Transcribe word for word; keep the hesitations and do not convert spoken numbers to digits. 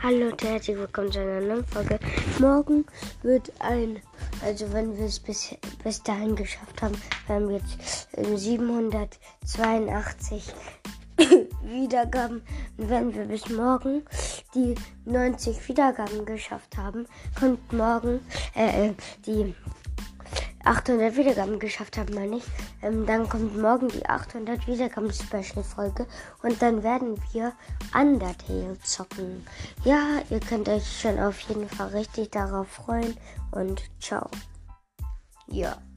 Hallo und herzlich willkommen zu einer neuen Folge. Morgen wird ein, also wenn wir es bis, bis dahin geschafft haben, wir haben jetzt äh, siebenhundertzweiundachtzig Wiedergaben. Und wenn wir bis morgen die neunzig Wiedergaben geschafft haben, kommt morgen äh, die achthundert Wiedergaben geschafft haben, meine ich. Ähm, dann kommt morgen die achthundert Wiedergaben-Special-Folge und dann werden wir Undertale zocken. Ja, ihr könnt euch schon auf jeden Fall richtig darauf freuen und ciao. Ja.